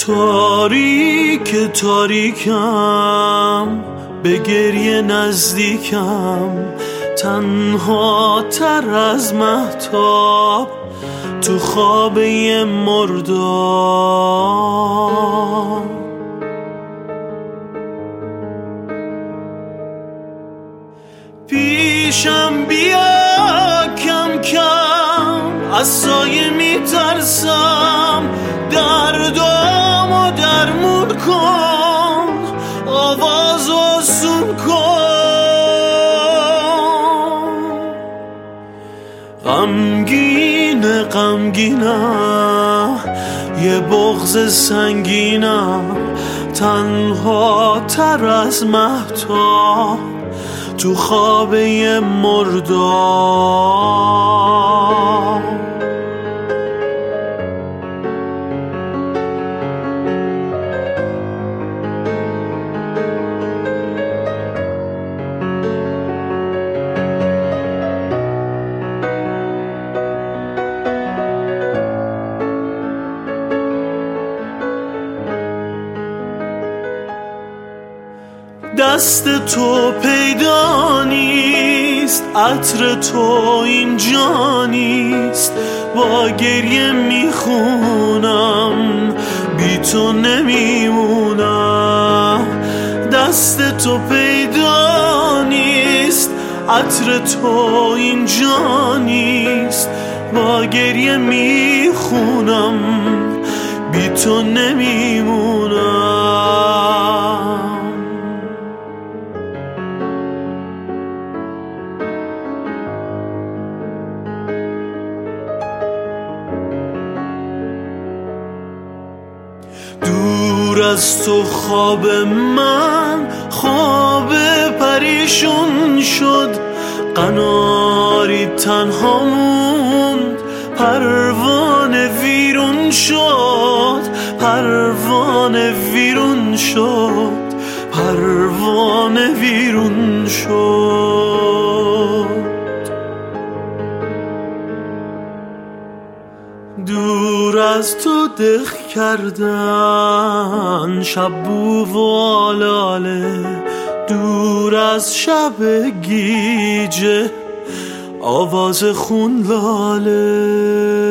تاریک تاریکم، به گریه نزدیکم، تنها تر از مهتاب تو خوابه مردار. پیشم بیا کم کم، از سایه میترسم، دردامو درمون کن، آواز آسون کن. غمگینه غمگینم، یه بغض سنگینم، تنها تر از مهتاب تو خوابه مردار. دست تو پیدا نیست، عطر تو اینجا نیست، با گریه میخونم، بی تو نمیمونم. دست تو پیدا نیست، عطر تو اینجا نیست، با گریه میخونم، بی تو نمیمونم. دور از تو خواب من خواب پریشون شد، قناری تنها موند، پروانه ویرون شد، پروانه ویرون شد، پروانه ویرون شد. دور از تو دق کردن شب بو و آلاله، دور از شب گیجه آواز خون لاله.